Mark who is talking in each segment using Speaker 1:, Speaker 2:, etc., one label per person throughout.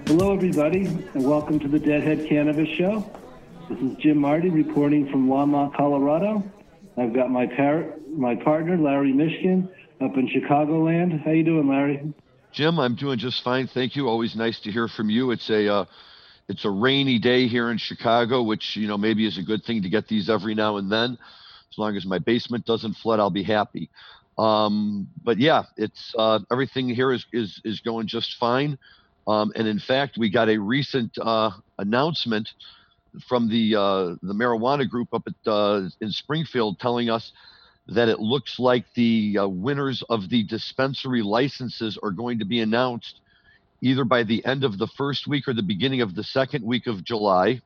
Speaker 1: Hello, everybody, and welcome to the Deadhead Cannabis Show. This is Jim Marty reporting from Longmont, Colorado. I've got my partner, Larry Mishkin, up in Chicagoland. How you doing, Larry?
Speaker 2: Jim, I'm doing just fine, thank you. Always nice to hear from you. It's a rainy day here in Chicago, which maybe is a good thing to get these every now and then. As long as my basement doesn't flood, I'll be happy. But yeah, it's everything here is going just fine. And in fact, we got a recent announcement from the marijuana group up at in Springfield telling us that it looks like the winners of the dispensary licenses are going to be announced either by the end of the first week or the beginning of the second week of July.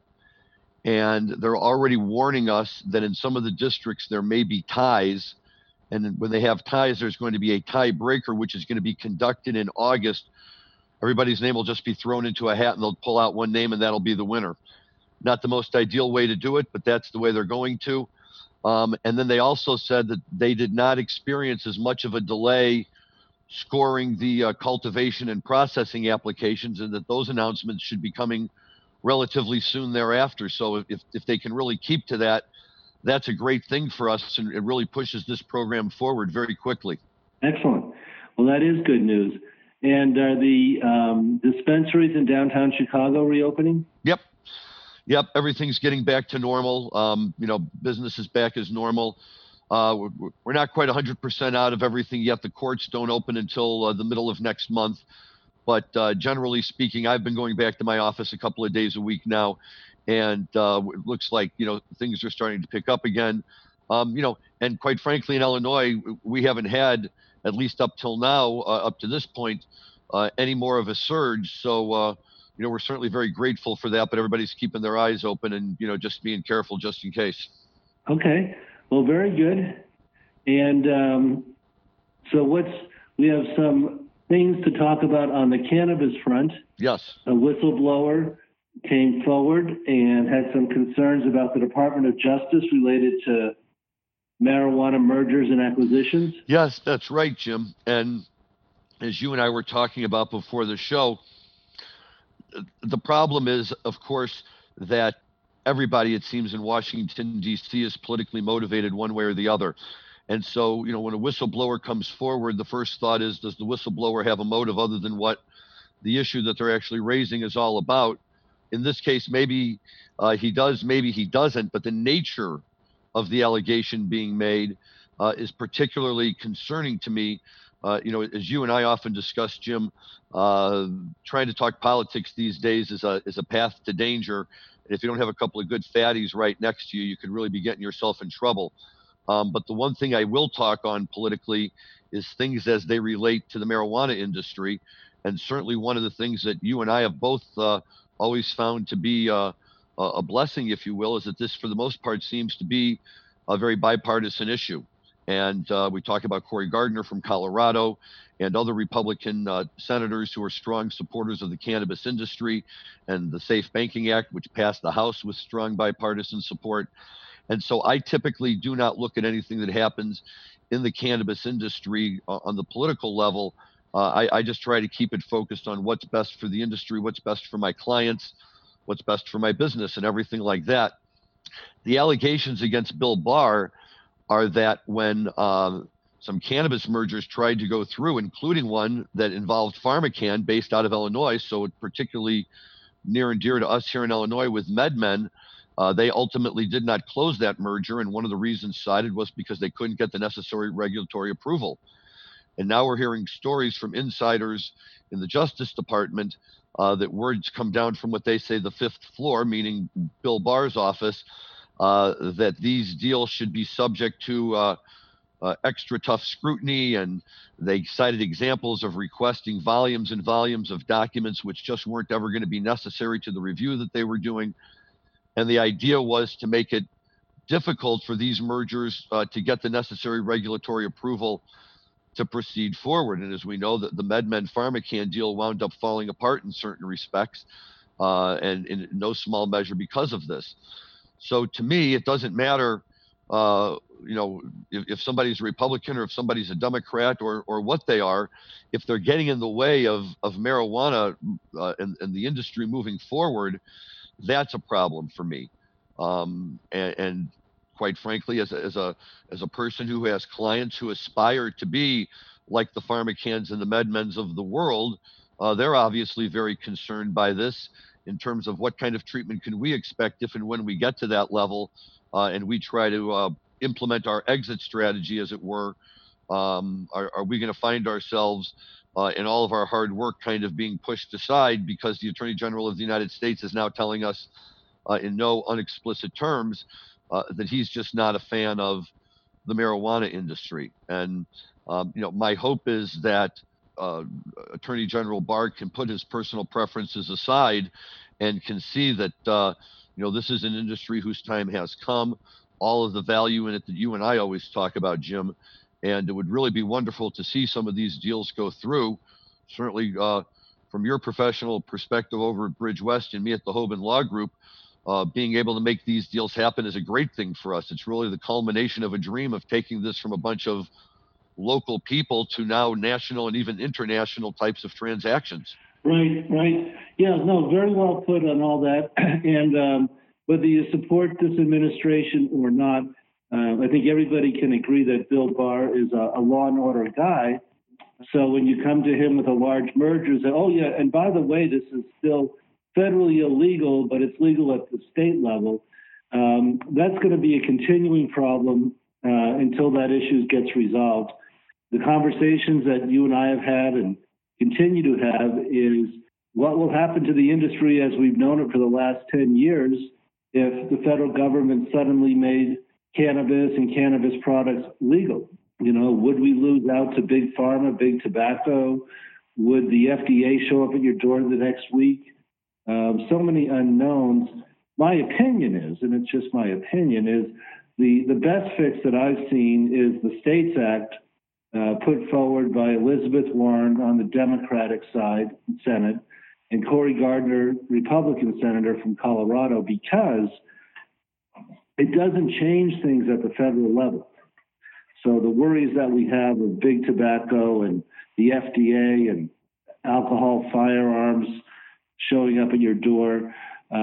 Speaker 2: And they're already warning us that in some of the districts there may be ties. And when they have ties, there's going to be a tiebreaker, which is going to be conducted in August. Everybody's name will just be thrown into a hat and they'll pull out one name and that'll be the winner. Not the most ideal way to do it, but that's the way they're going to. And then they also said that they did not experience as much of a delay scoring the cultivation and processing applications, and that those announcements should be coming relatively soon thereafter. So if they can really keep to that, that's a great thing for us, and it really pushes this program forward very quickly.
Speaker 1: Excellent. Well, that is good news. And are the dispensaries in downtown Chicago reopening?
Speaker 2: Yep, everything's getting back to normal. Business is back as normal. We're not quite 100% out of everything yet. The courts don't open until the middle of next month. But generally speaking, I've been going back to my office a couple of days a week now, and it looks like things are starting to pick up again. And quite frankly, in Illinois, we haven't had, at least up till now, up to this point, any more of a surge. So we're certainly very grateful for that. But everybody's keeping their eyes open and just being careful just in case.
Speaker 1: Okay. Well, very good. And so we have some things to talk about on the cannabis front.
Speaker 2: Yes.
Speaker 1: A whistleblower came forward and had some concerns about the Department of Justice related to marijuana mergers and acquisitions.
Speaker 2: Yes, that's right, Jim. And as you and I were talking about before the show, the problem is, of course, that everybody, it seems, in Washington, D.C. is politically motivated one way or the other. And so, when a whistleblower comes forward, the first thought is, does the whistleblower have a motive other than what the issue that they're actually raising is all about? In this case, maybe he does, maybe he doesn't, but the nature of the allegation being made is particularly concerning to me. As you and I often discuss, Jim, trying to talk politics these days is a path to danger. And if you don't have a couple of good fatties right next to you, you could really be getting yourself in trouble. But the one thing I will talk on politically is things as they relate to the marijuana industry. And certainly one of the things that you and I have both always found to be a blessing, if you will, is that this, for the most part, seems to be a very bipartisan issue. And we talk about Cory Gardner from Colorado and other Republican senators who are strong supporters of the cannabis industry, and the Safe Banking Act, which passed the House with strong bipartisan support. And so I typically do not look at anything that happens in the cannabis industry on the political level. I just try to keep it focused on what's best for the industry, what's best for my clients, what's best for my business, and everything like that. The allegations against Bill Barr are that when some cannabis mergers tried to go through, including one that involved PharmaCann based out of Illinois, so particularly near and dear to us here in Illinois with MedMen, they ultimately did not close that merger, and one of the reasons cited was because they couldn't get the necessary regulatory approval. And now we're hearing stories from insiders in the Justice Department that words come down from what they say the fifth floor, meaning Bill Barr's office, that these deals should be subject to extra tough scrutiny. And they cited examples of requesting volumes and volumes of documents which just weren't ever going to be necessary to the review that they were doing. And the idea was to make it difficult for these mergers to get the necessary regulatory approval to proceed forward. And as we know, that the MedMen PharmaCann deal wound up falling apart in certain respects, and in no small measure because of this. So to me, it doesn't matter if somebody's a Republican or if somebody's a Democrat or what they are, if they're getting in the way of marijuana and the industry moving forward, that's a problem for me. And quite frankly, as a person who has clients who aspire to be like the PharmaCanns and the MedMens of the world, they're obviously very concerned by this in terms of what kind of treatment can we expect if and when we get to that level, and we try to implement our exit strategy, as it were. Are we going to find ourselves in all of our hard work kind of being pushed aside because the Attorney General of the United States is now telling us in no unexplicit terms that he's just not a fan of the marijuana industry? And my hope is that Attorney General Barr can put his personal preferences aside and can see that this is an industry whose time has come. All of the value in it that you and I always talk about, Jim, and it would really be wonderful to see some of these deals go through. Certainly, from your professional perspective over at Bridge West and me at the Hoban Law Group, being able to make these deals happen is a great thing for us. It's really the culmination of a dream of taking this from a bunch of local people to now national and even international types of transactions.
Speaker 1: Right. Yeah, no, very well put on all that. And whether you support this administration or not, I think everybody can agree that Bill Barr is a law and order guy. So when you come to him with a large merger, say, oh yeah, and by the way, this is still federally illegal, but it's legal at the state level. That's going to be a continuing problem until that issue gets resolved. The conversations that you and I have had and continue to have is what will happen to the industry as we've known it for the last 10 years if the federal government suddenly made cannabis and cannabis products legal. Would we lose out to big pharma, big tobacco? Would the FDA show up at your door the next week? So many unknowns. My opinion is, and it's just my opinion, is the best fix that I've seen is the States Act put forward by Elizabeth Warren on the Democratic side, Senate, and Cory Gardner, Republican senator from Colorado, because it doesn't change things at the federal level. So the worries that we have of big tobacco and the FDA and alcohol, firearms showing up at your door,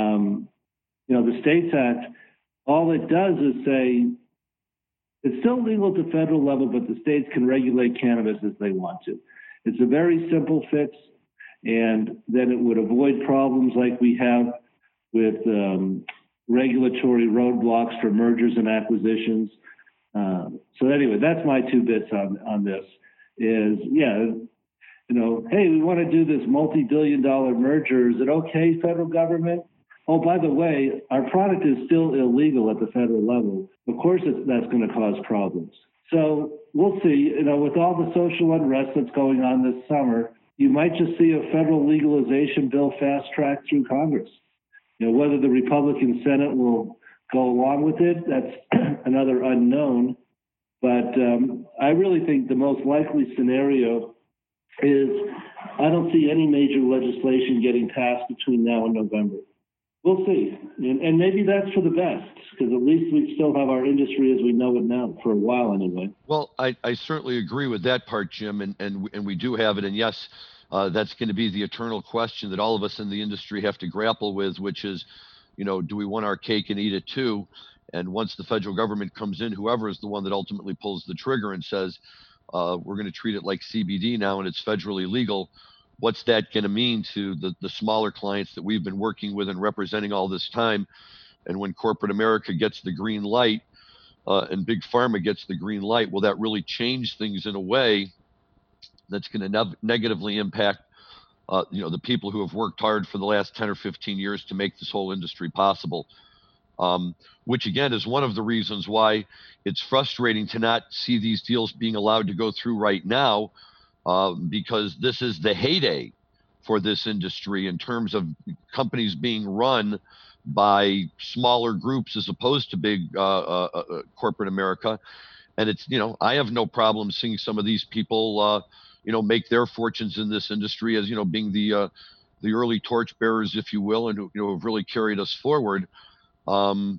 Speaker 1: the States Act, all it does is say it's still legal at the federal level, but the states can regulate cannabis as they want to. It's a very simple fix, and then it would avoid problems like we have with regulatory roadblocks for mergers and acquisitions. So anyway, that's my two bits on this is, hey, we want to do this multi-billion-dollar merger. Is it okay, federal government? Oh, by the way, our product is still illegal at the federal level. Of course, that's going to cause problems. So we'll see. With all the social unrest that's going on this summer, you might just see a federal legalization bill fast-tracked through Congress. Whether the Republican Senate will go along with it, that's another unknown. But I really think the most likely scenario is I don't see any major legislation getting passed between now and November. We'll see. And maybe that's for the best, because at least we still have our industry as we know it now for a while anyway.
Speaker 2: Well, I certainly agree with that part, Jim, and we do have it. And yes, that's going to be the eternal question that all of us in the industry have to grapple with, which is, do we want our cake and eat it too? And once the federal government comes in, whoever is the one that ultimately pulls the trigger and says, we're going to treat it like CBD now and it's federally legal, what's that going to mean to the smaller clients that we've been working with and representing all this time? And when corporate America gets the green light and big pharma gets the green light, will that really change things in a way that's going to negatively impact the people who have worked hard for the last 10 or 15 years to make this whole industry possible? Which again is one of the reasons why it's frustrating to not see these deals being allowed to go through right now, because this is the heyday for this industry in terms of companies being run by smaller groups as opposed to big corporate America. And it's, I have no problem seeing some of these people, make their fortunes in this industry as, being the early torch bearers, if you will, and who have really carried us forward.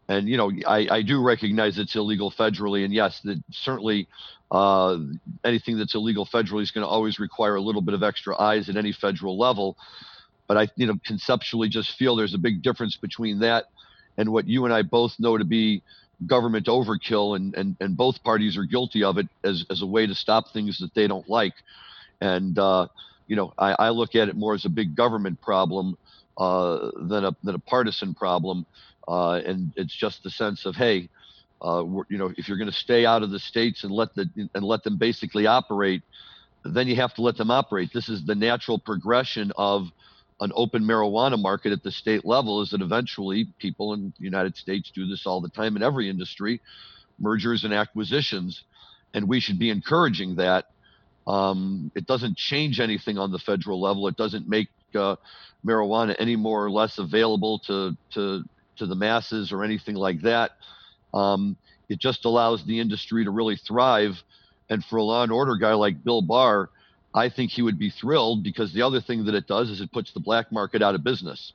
Speaker 2: And I do recognize it's illegal federally, and yes, that certainly anything that's illegal federally is going to always require a little bit of extra eyes at any federal level. But I conceptually just feel there's a big difference between that and what you and I both know to be government overkill, and both parties are guilty of it as a way to stop things that they don't like. And I look at it more as a big government problem than a partisan problem. And it's just the sense of, hey, if you're going to stay out of the states and let them basically operate, then you have to let them operate. This is the natural progression of an open marijuana market at the state level, is that eventually people in the United States do this all the time in every industry, mergers and acquisitions, and we should be encouraging that. It doesn't change anything on the federal level. It doesn't make marijuana any more or less available to the masses or anything like that. It just allows the industry to really thrive. And for a law and order guy like Bill Barr, I think he would be thrilled, because the other thing that it does is it puts the black market out of business.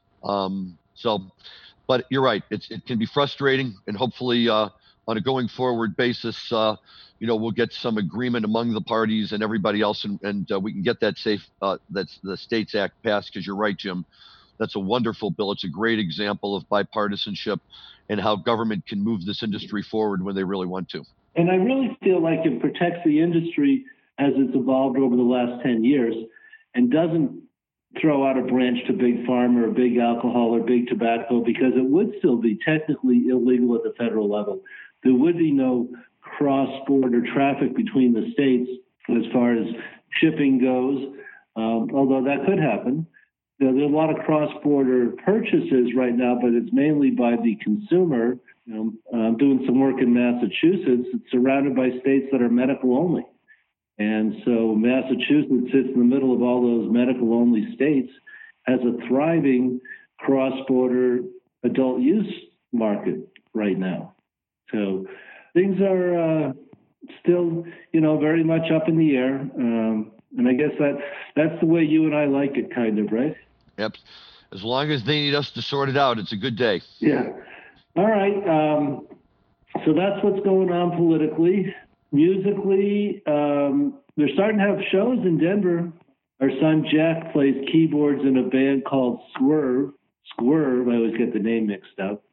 Speaker 2: But you're right, it can be frustrating, and hopefully on a going forward basis, we'll get some agreement among the parties and everybody else, and we can get that that's the States Act passed, because you're right, Jim. That's a wonderful bill. It's a great example of bipartisanship and how government can move this industry forward when they really want to.
Speaker 1: And I really feel like it protects the industry as it's evolved over the last 10 years, and doesn't throw out a branch to big pharma or big alcohol or big tobacco, because it would still be technically illegal at the federal level. There would be no cross-border traffic between the states as far as shipping goes, although that could happen. There's a lot of cross-border purchases right now, but it's mainly by the consumer. I'm doing some work in Massachusetts. It's surrounded by states that are medical only. And so Massachusetts sits in the middle of all those medical only states, has a thriving cross-border adult use market right now. So things are still, very much up in the air. And I guess that's the way you and I like it, kind of, right?
Speaker 2: Yep. As long as they need us to sort it out, it's a good day.
Speaker 1: Yeah. All right. So that's what's going on politically. Musically, they're starting to have shows in Denver. Our son Jack plays keyboards in a band called Swerve. I always get the name mixed up.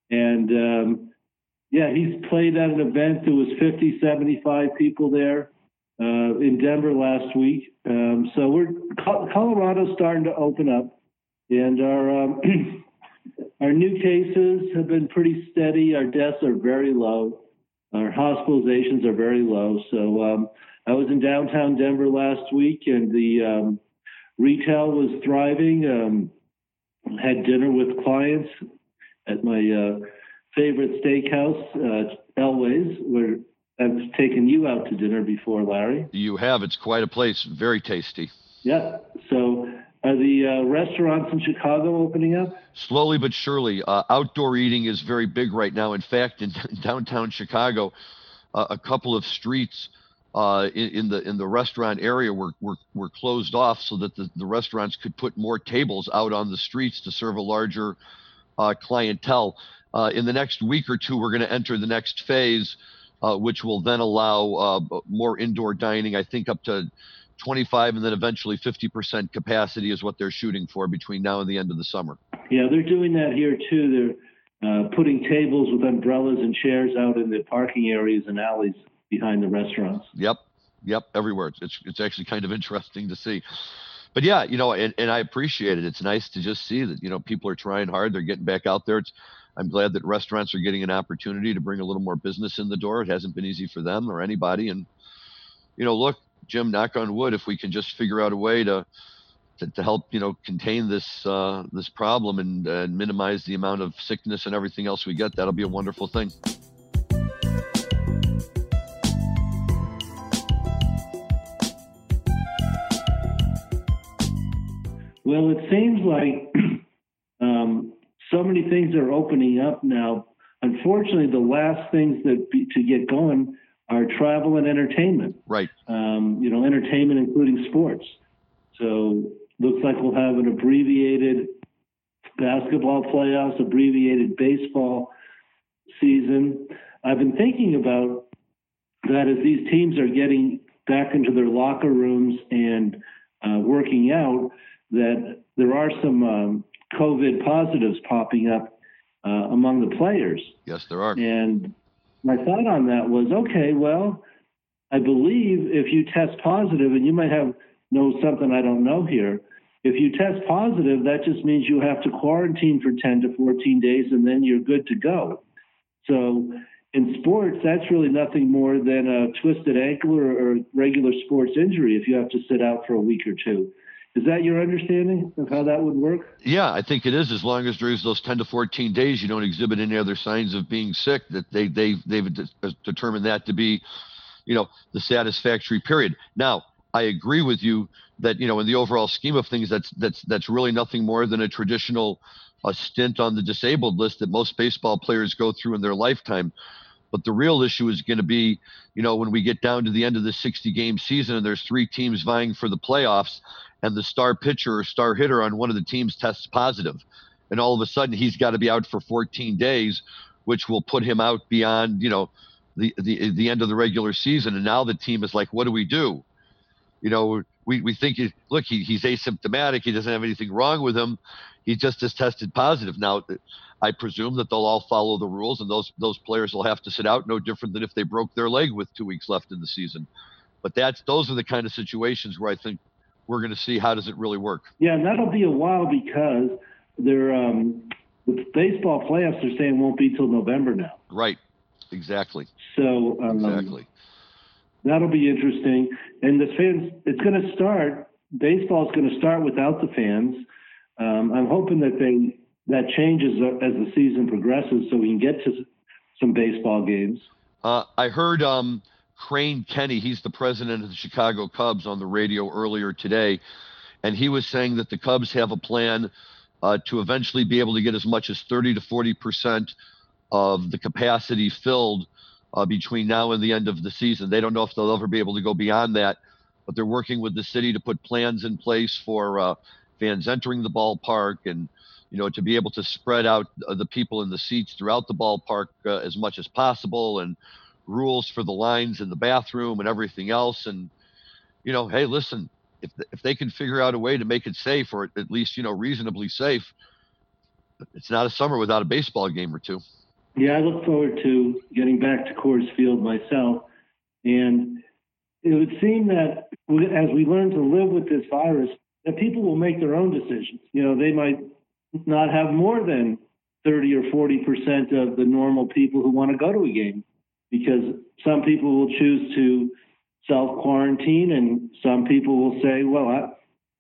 Speaker 1: And he's played at an event. There was 50, 75 people there in Denver last week. So Colorado's starting to open up, and our new cases have been pretty steady. Our deaths are very low. Our hospitalizations are very low. So I was in downtown Denver last week, and the retail was thriving. Had dinner with clients at my favorite steakhouse, Elway's, where I've taken you out to dinner before, Larry.
Speaker 2: You have. It's quite a place. Very tasty.
Speaker 1: Yeah. So are the restaurants in Chicago opening up?
Speaker 2: Slowly but surely. Outdoor eating is very big right now. In fact, in downtown Chicago, a couple of streets in the restaurant area were closed off so that the restaurants could put more tables out on the streets to serve a larger clientele. In the next week or two, we're going to enter the next phase, which will then allow more indoor dining. I think up to 25 and then eventually 50% capacity is what they're shooting for between now and the end of the summer.
Speaker 1: Yeah, they're doing that here too. They're putting tables with umbrellas and chairs out in the parking areas and alleys behind the restaurants. Yep,
Speaker 2: everywhere. It's actually kind of interesting to see. But yeah, and I appreciate it. It's nice to just see that, people are trying hard. They're getting back out there. I'm glad that restaurants are getting an opportunity to bring a little more business in the door. It hasn't been easy for them or anybody. And, look, Jim, knock on wood, if we can just figure out a way to help, contain this problem and minimize the amount of sickness and everything else we get, that'll be a wonderful thing.
Speaker 1: Well, it seems like so many things are opening up now. Unfortunately, the last things to get going are travel and entertainment.
Speaker 2: Right.
Speaker 1: Entertainment including sports. So looks like we'll have an abbreviated basketball playoffs, abbreviated baseball, season, I've been thinking about that as these teams are getting back into their locker rooms and working out, that there are some COVID positives popping up among the players.
Speaker 2: Yes, there are.
Speaker 1: And my thought on that was, okay, well, I believe if you test positive, and you might know something I don't know here, if you test positive, that just means you have to quarantine for 10 to 14 days, and then you're good to go. So in sports, that's really nothing more than a twisted ankle or regular sports injury if you have to sit out for a week or two. Is that your understanding of how that would work?
Speaker 2: Yeah, I think it is. As long as there's those 10 to 14 days, you don't exhibit any other signs of being sick, that they've determined that to be, the satisfactory period. Now, I agree with you that, in the overall scheme of things, that's really nothing more than a traditional stint on the disabled list that most baseball players go through in their lifetime. But the real issue is going to be, when we get down to the end of the 60-game season and there's 3 teams vying for the playoffs, and the star pitcher or star hitter on one of the teams tests positive, and all of a sudden he's got to be out for 14 days, which will put him out beyond, the end of the regular season. And now the team is like, what do we do? We think, he's asymptomatic. He doesn't have anything wrong with him. He just has tested positive. Now, I presume that they'll all follow the rules, and those players will have to sit out, no different than if they broke their leg with 2 weeks left in the season. But those are the kind of situations where I think we're going to see how does it really work.
Speaker 1: Yeah, and that'll be a while because the baseball playoffs are saying won't be till November now.
Speaker 2: Right. Exactly.
Speaker 1: So
Speaker 2: exactly.
Speaker 1: That'll be interesting. And the fans, it's going to start. Baseball is going to start without the fans. I'm hoping that changes as the season progresses, so we can get to some baseball games.
Speaker 2: I heard Crane Kenny, he's the president of the Chicago Cubs, on the radio earlier today, and he was saying that the Cubs have a plan to eventually be able to get as much as 30 to 40% of the capacity filled between now and the end of the season. They don't know if they'll ever be able to go beyond that, but they're working with the city to put plans in place for fans entering the ballpark, and to be able to spread out the people in the seats throughout the ballpark as much as possible, and rules for the lines in the bathroom and everything else. And hey, listen, if they can figure out a way to make it safe, or at least reasonably safe, it's not a summer without a baseball game or two.
Speaker 1: Yeah, I look forward to getting back to Coors Field myself. And it would seem that as we learn to live with this virus, that people will make their own decisions. They might not have more than 30 or 40% of the normal people who want to go to a game, because some people will choose to self-quarantine, and some people will say, well,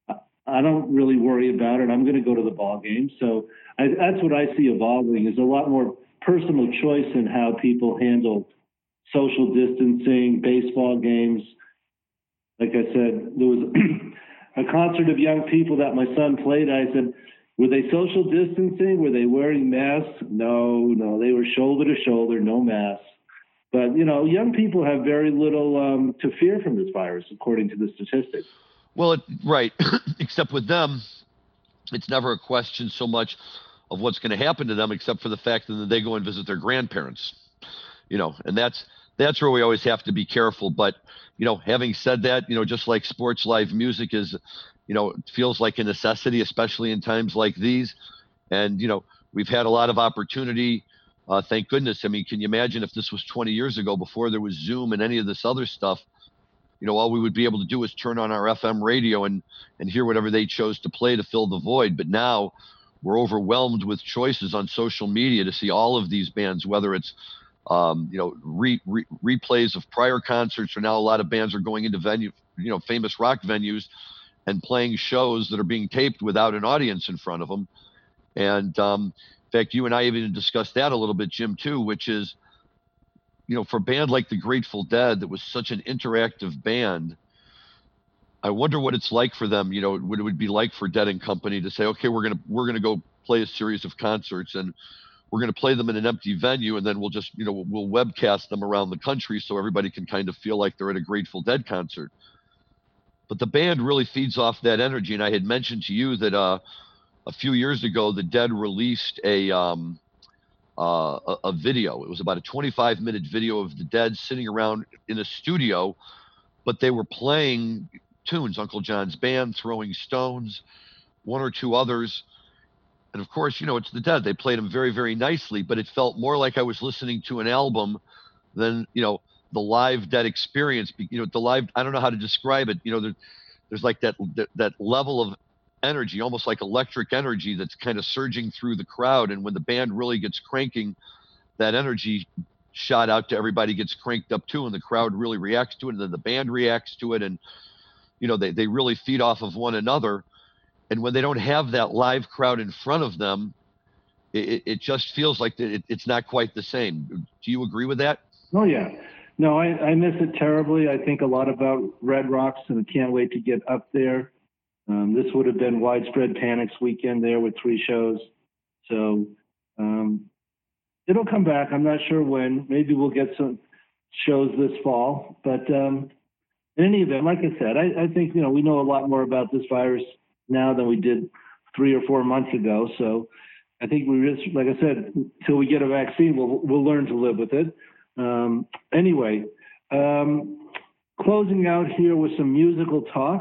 Speaker 1: I don't really worry about it. I'm going to go to the ball game. So that's what I see evolving, is a lot more personal choice in how people handle social distancing, baseball games. Like I said, there was a concert of young people that my son played. I said, were they social distancing? Were they wearing masks? No, they were shoulder to shoulder, no masks. But, young people have very little to fear from this virus, according to the statistics.
Speaker 2: Well, right. Except with them, it's never a question so much of what's going to happen to them, except for the fact that they go and visit their grandparents, and that's where we always have to be careful. But, having said that, just like sports, live music is, feels like a necessity, especially in times like these. And, we've had a lot of opportunity. Thank goodness. I mean, can you imagine if this was 20 years ago, before there was Zoom and any of this other stuff? All we would be able to do is turn on our FM radio and hear whatever they chose to play to fill the void. But now we're overwhelmed with choices on social media to see all of these bands, whether it's, replays of prior concerts, or now a lot of bands are going into famous rock venues and playing shows that are being taped without an audience in front of them. And, in fact, you and I even discussed that a little bit, Jim, too, which is, for a band like the Grateful Dead, that was such an interactive band, I wonder what it's like for them, what it would be like for Dead and Company to say, okay, we're gonna go play a series of concerts, and we're gonna play them in an empty venue, and then we'll just, we'll webcast them around the country so everybody can kind of feel like they're at a Grateful Dead concert. But the band really feeds off that energy, and I had mentioned to you that a few years ago, the Dead released a a video. It was about a 25-minute video of the Dead sitting around in a studio, but they were playing tunes, Uncle John's Band, Throwing Stones, one or two others. And of course, it's the Dead. They played them very, very nicely, but it felt more like I was listening to an album than, the live Dead experience. The live, I don't know how to describe it. There's like that level of energy, almost like electric energy that's kind of surging through the crowd. And when the band really gets cranking, that energy shot out to everybody, gets cranked up too, and the crowd really reacts to it, and then the band reacts to it, and they really feed off of one another. And when they don't have that live crowd in front of them, it just feels like it's not quite the same. Do you agree with that?
Speaker 1: Oh yeah. No, I miss it terribly. I think a lot about Red Rocks, and I can't wait to get up there. This would have been Widespread Panic's weekend there with 3 shows. So it'll come back. I'm not sure when. Maybe we'll get some shows this fall. But in any event, like I said, I think, we know a lot more about this virus now than we did 3 or 4 months ago. So I think we just, like I said, until we get a vaccine, we'll learn to live with it. Anyway, closing out here with some musical talk.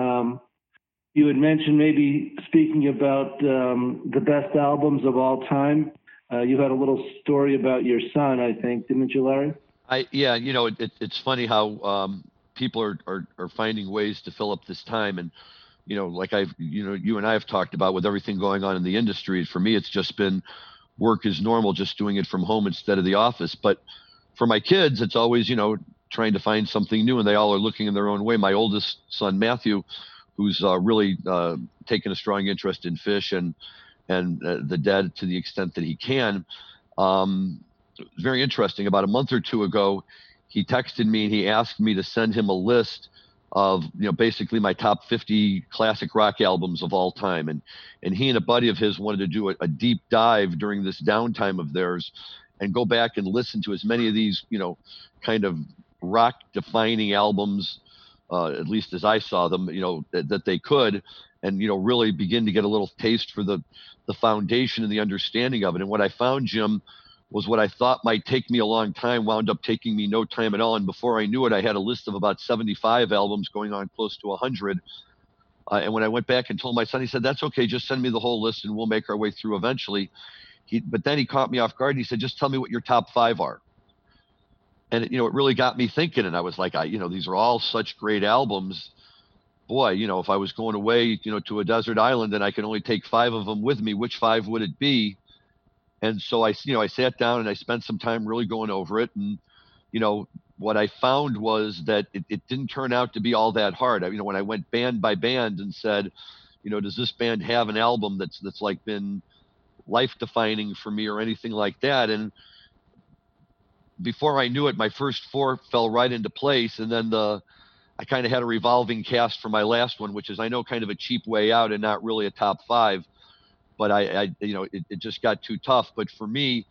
Speaker 1: You had mentioned maybe speaking about the best albums of all time. You had a little story about your son, I think, didn't you, Larry?
Speaker 2: Yeah, it's funny how people are finding ways to fill up this time. And, like you and I have talked about with everything going on in the industry, for me, it's just been work as normal, just doing it from home instead of the office. But for my kids, it's always, trying to find something new, and they all are looking in their own way. My oldest son, Matthew, who's really taken a strong interest in Phish and the Dead to the extent that he can. Very interesting. About a month or two ago, he texted me and he asked me to send him a list of, basically my top 50 classic rock albums of all time. And he and a buddy of his wanted to do a deep dive during this downtime of theirs and go back and listen to as many of these, kind of rock defining albums, at least as I saw them, that they could, and, really begin to get a little taste for the foundation and the understanding of it. And what I found, Jim, was what I thought might take me a long time wound up taking me no time at all. And before I knew it, I had a list of about 75 albums going on close to 100. And when I went back and told my son, he said, "That's okay. Just send me the whole list and we'll make our way through eventually." But then he caught me off guard and he said, "Just tell me what your top 5 are." And it really got me thinking. And I was like, these are all such great albums. Boy, if I was going away, to a desert island and I can only take 5 of them with me, which 5 would it be? And so I sat down and I spent some time really going over it. And, what I found was that it didn't turn out to be all that hard. When I went band by band and said, does this band have an album that's like been life defining for me or anything like that? And before I knew it, my first 4 fell right into place. And then I kind of had a revolving cast for my last one, which is, I know, kind of a cheap way out and not really a top 5. But it just got too tough. But for me,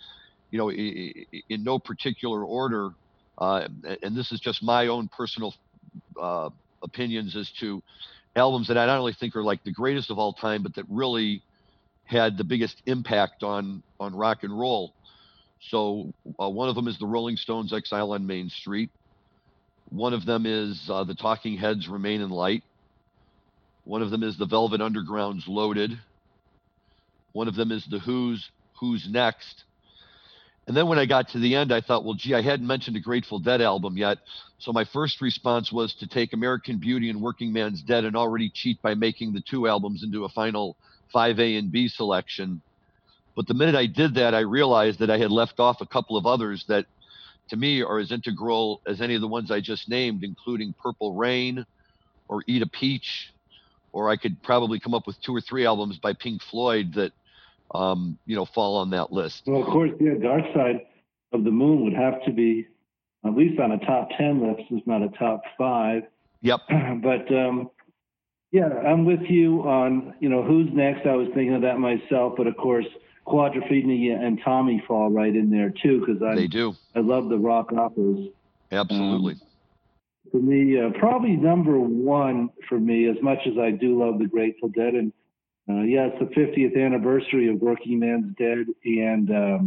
Speaker 2: in no particular order, and this is just my own personal opinions as to albums that I not only think are like the greatest of all time, but that really had the biggest impact on rock and roll. So one of them is the Rolling Stones' Exile on Main Street. One of them is the Talking Heads' Remain in Light. One of them is the Velvet Underground's Loaded. One of them is the Who's Next. And then when I got to the end, I thought, well, gee, I hadn't mentioned a Grateful Dead album yet. So my first response was to take American Beauty and Working Man's Dead and already cheat by making the 2 albums into a final 5A and B selection. But the minute I did that, I realized that I had left off a couple of others that, to me, are as integral as any of the ones I just named, including Purple Rain or Eat a Peach, or I could probably come up with 2 or 3 albums by Pink Floyd that, fall on that list.
Speaker 1: Well, of course, yeah, Dark Side of the Moon would have to be at least on a top 10 list, if not a top 5.
Speaker 2: Yep.
Speaker 1: But, yeah, I'm with you on, Who's Next. I was thinking of that myself, but of course, Quadrophenia and Tommy fall right in there too, because
Speaker 2: they do.
Speaker 1: I love the rock operas.
Speaker 2: Absolutely.
Speaker 1: For me, probably number 1 for me, as much as I do love the Grateful Dead, and it's the 50th anniversary of Working Man's Dead, and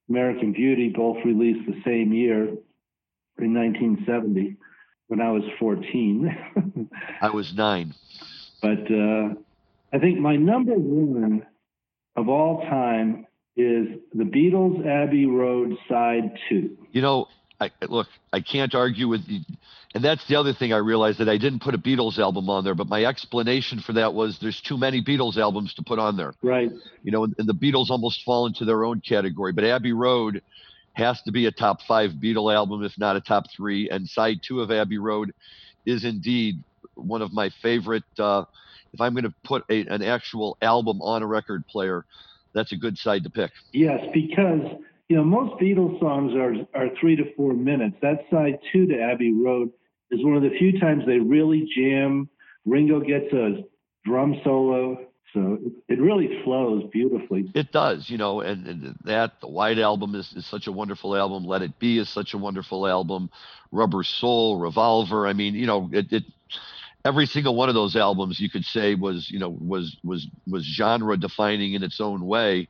Speaker 1: American Beauty, both released the same year in 1970 when I was 14.
Speaker 2: I was 9.
Speaker 1: But I think my number one of all time is the Beatles' Abbey Road Side 2.
Speaker 2: You know, I can't argue with you. And that's the other thing I realized, that I didn't put a Beatles album on there, but my explanation for that was there's too many Beatles albums to put on there.
Speaker 1: Right.
Speaker 2: You know, and the Beatles almost fall into their own category, but Abbey Road has to be a top 5 Beatle album, if not a top 3. And side 2 of Abbey Road is indeed one of my favorite. If I'm going to put an actual album on a record player, that's a good side to pick.
Speaker 1: Yes, because most Beatles songs are 3 to 4 minutes. That side 2 to Abbey Road is one of the few times they really jam. Ringo gets a drum solo, so it really flows beautifully.
Speaker 2: It does, and the White Album is such a wonderful album. Let It Be is such a wonderful album. Rubber Soul, Revolver. I mean, every single one of those albums you could say was genre defining in its own way.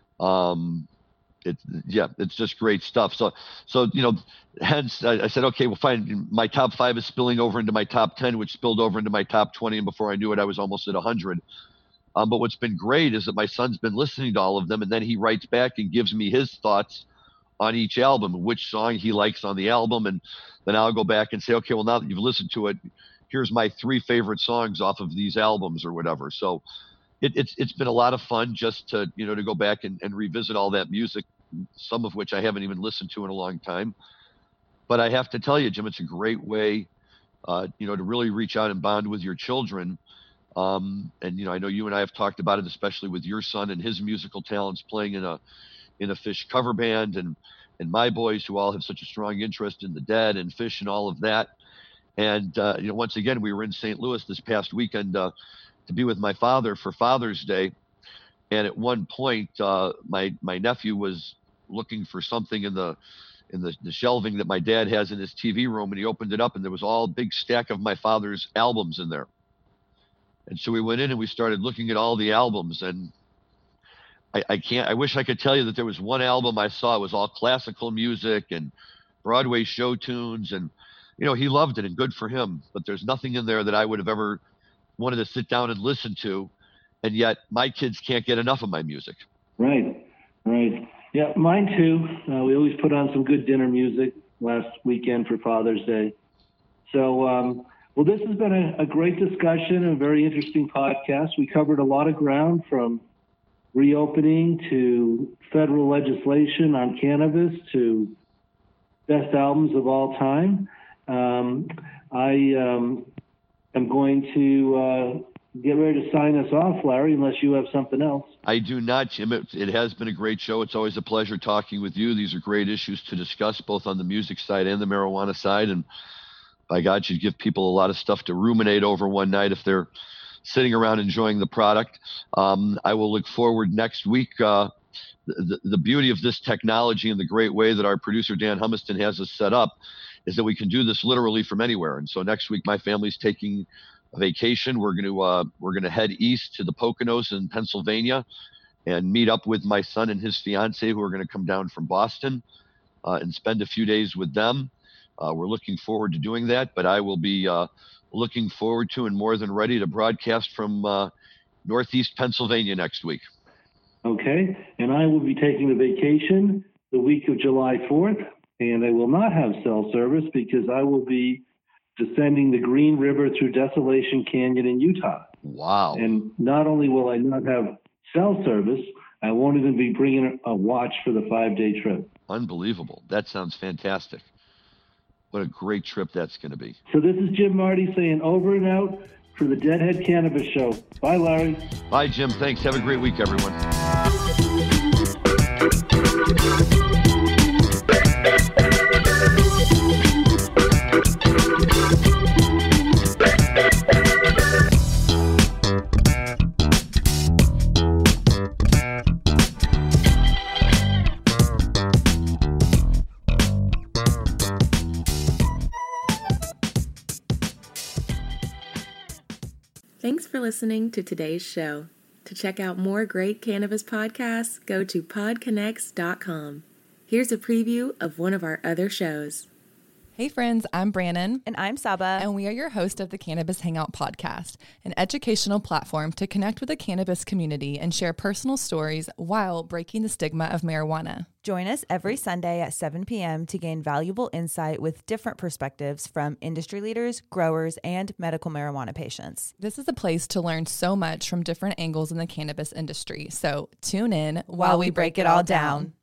Speaker 2: It's just great stuff. So hence I said, okay, well, fine. My top 5 is spilling over into my top 10, which spilled over into my top 20. And before I knew it, I was almost at 100. But what's been great is that my son's been listening to all of them, and then he writes back and gives me his thoughts on each album, which song he likes on the album. And then I'll go back and say, okay, well, now that you've listened to it, here's my 3 favorite songs off of these albums or whatever. So it's been a lot of fun just to go back and revisit all that music, some of which I haven't even listened to in a long time. But I have to tell you, Jim, it's a great way, to really reach out and bond with your children. And I know you and I have talked about it, especially with your son and his musical talents, playing in a Phish cover band, and my boys, who all have such a strong interest in the Dead and Phish and all of that. And once again, we were in St. Louis this past weekend to be with my father for Father's Day. And at one point, my nephew was looking for something in the shelving that my dad has in his TV room, and he opened it up, and there was all a big stack of my father's albums in there. And so we went in and we started looking at all the albums, and I wish I could tell you that there was one album I saw. It was all classical music and Broadway show tunes, and he loved it, and good for him. But there's nothing in there that I would have ever wanted to sit down and listen to, and yet my kids can't get enough of my music.
Speaker 1: Right. Yeah, mine too. We always put on some good dinner music last weekend for Father's Day. So, well, this has been a great discussion, a very interesting podcast. We covered a lot of ground, from reopening to federal legislation on cannabis to best albums of all time. I am going to get ready to sign us off, Larry, unless you have something else.
Speaker 2: I do not, Jim. It has been a great show. It's always a pleasure talking with you. These are great issues to discuss, both on the music side and the marijuana side. And by God, should give people a lot of stuff to ruminate over one night if they're sitting around enjoying the product. I will look forward next week. The beauty of this technology and the great way that our producer Dan Humiston has us set up is that we can do this literally from anywhere. And so next week, my family's taking a vacation. We're going to head east to the Poconos in Pennsylvania and meet up with my son and his fiance, who are going to come down from Boston, and spend a few days with them. We're looking forward to doing that, but I will be looking forward to and more than ready to broadcast from Northeast Pennsylvania next week.
Speaker 1: Okay, and I will be taking a vacation the week of July 4th, and I will not have cell service because I will be descending the Green River through Desolation Canyon in Utah.
Speaker 2: Wow.
Speaker 1: And not only will I not have cell service, I won't even be bringing a watch for the 5-day trip.
Speaker 2: Unbelievable. That sounds fantastic. What a great trip that's going to be.
Speaker 1: So this is Jim Marty saying over and out for the Deadhead Cannabis Show. Bye, Larry.
Speaker 2: Bye, Jim. Thanks. Have a great week, everyone.
Speaker 3: Thanks for listening to today's show. To check out more great cannabis podcasts, go to podconnects.com. Here's a preview of one of our other shows.
Speaker 4: Hey friends, I'm Brannon.
Speaker 5: And I'm Saba.
Speaker 4: And we are your host of the Cannabis Hangout podcast, an educational platform to connect with the cannabis community and share personal stories while breaking the stigma of marijuana.
Speaker 5: Join us every Sunday at 7 p.m. to gain valuable insight with different perspectives from industry leaders, growers, and medical marijuana patients.
Speaker 4: This is a place to learn so much from different angles in the cannabis industry. So tune in
Speaker 5: while we break it all down.